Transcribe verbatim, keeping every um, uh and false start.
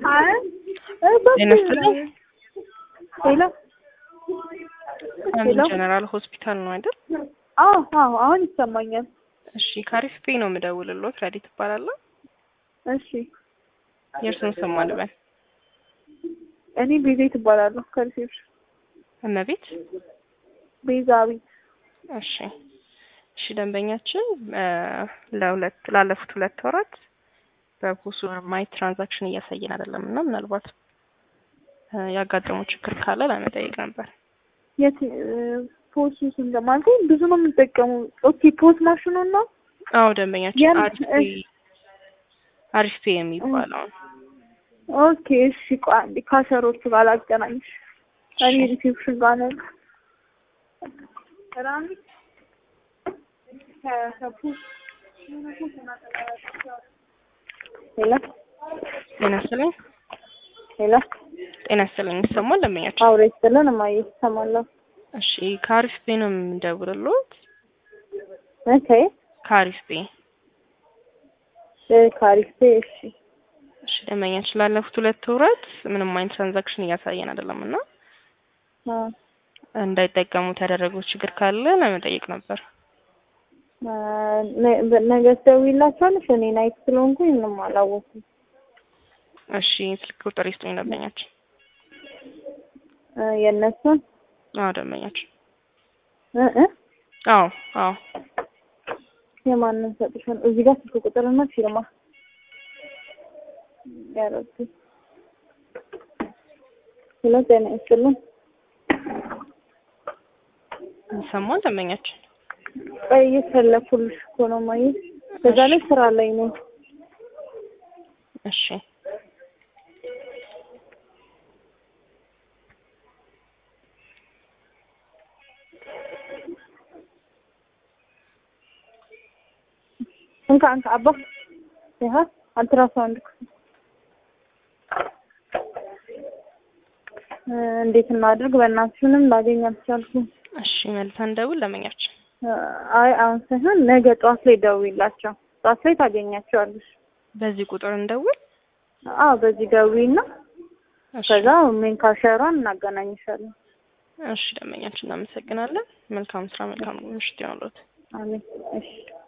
አይ ለነስተልኝ ሄሎ አንድ ጀነራል ሆስፒታል ነው አይደል? አዎ አዎ አሁን ይሰማኛል። እሺ ካሪፍ ፔ ነው የምደውልልዎት። ረዲት እባላለሁ። እሺ የእርሱን ስም አልበል። እኔ ቤዛዊት እባላለሁ ከሪሴፕሽን። እመቤት ቤዛዊት። እሺ እሺ ደንበኛችን ለሁለት ላለፉት ሁለት ወራት በፖሱ ማይ ትራንዛክሽን እያሳየን አይደለም እና ምናልባት ያጋጠመው ችግር ካለ ለመጠየቅ ነበር። የት ፖሱ እንደማለት ብዙ ነው የምጠቀመው። ኦኬ ፖስ ማሽኑ ነው? አዎ ደንበኛችን አሪፍ አሪፍ ፔ የሚባለው። ኦኬ እሺ ቋንዲ ካሰሮቹ ጋር አገናኝሽ። እኔ ሪሴፕሽን ጋር ነኝ። ራሚ ሄሎ ጤና ይስጥልኝ። ሄሎ ጤና ይስጥልኝ። ይሰማል ደንበኛችን? አውሬ ይስጥልን እማዬ ይሰማል። እሺ ካሪፍ ፔ ነው የምደውልልዎት። ኦኬ ካሪፍ ፔ ካሪፍ ፔ እሺ እሺ ደንበኛችን ላለፉት ሁለት ወራት ምንም አይነት ትራንዛክሽን እያሳየን አይደለም እና አዎ እንዳይጠቀሙት ያደረጉት ችግር ካለ ለመጠየቅ ነበር። ነገ ደውይላችኋለሽ። እኔ ናይት ስለሆንኩኝ ምንም አላወኩም። እሺ ስልክ ቁጥር ይስጡኝ ደንበኛችን። የእነሱን? አዎ ደንበኛችን። እ እ አዎ አዎ የማንን ሰጥሽን? እዚህ ጋር ስልክ ቁጥርና ፊርማ ያረቱ ስለዚህ ነው ይስጥልኝ። ይሰማል ደንበኛችን? ቆይ እየፈለኩልሽ እኮ ነው ማይ። በዛ ላይ ስራ ላይ ነኝ። እሺ እንካ እንካ አባ ይሄ አልትራሳውንድ እንዴት እናድርግ? በእናትሽ ምንም ላገኝ አልቻልኩም። እሺ መልሰን ደውል ለመኛችን። አይ አሁን ሳይሆን ነገ ጠዋት ላይ ደውይላቸው። ጠዋት ላይ ታገኛቸዋለሽ። በዚህ ቁጥር እንደውል? አዎ በዚህ ደውይና ከዛ ምን ካሸራን እናገናኝሻለን። እሺ ደንበኛችን እናመሰግናለን። መልካም ስራ መልካም ምሽት ይሁንልዎት። አሜን። እሺ